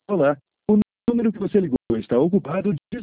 Olá, o número que você ligou está ocupado.